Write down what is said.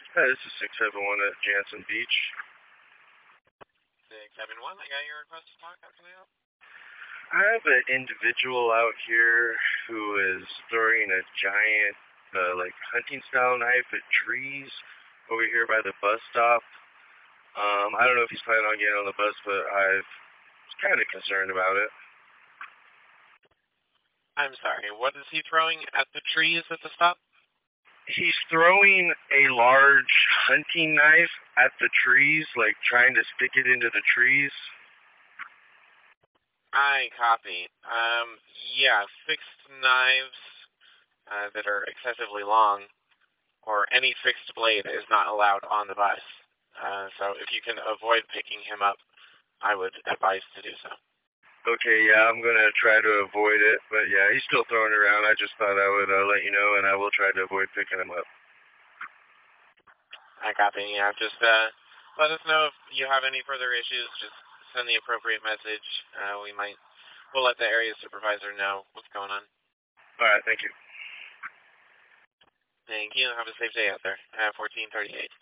Hi, this is 671 at Jansen Beach. 671, I got your request to talk. How can I help? I have an individual out here who is throwing a giant, hunting style knife at trees over here by the bus stop. I don't know if he's planning on getting on the bus, but I'm kind of concerned about it. I'm sorry, what is he throwing at the trees at the stop? He's throwing a large hunting knife at the trees, like trying to stick it into the trees. I copy. Yeah, fixed knives that are excessively long, or any fixed blade is not allowed on the bus. So if you can avoid picking him up, I would advise to do so. Okay, yeah, I'm going to try to avoid it, but yeah, he's still throwing it around. I just thought I would let you know, and I will try to avoid picking him up. I copy. Yeah, just let us know if you have any further issues. Just send the appropriate message. We'll let the area supervisor know what's going on. All right, thank you. Thank you. Have a safe day out there. 1438.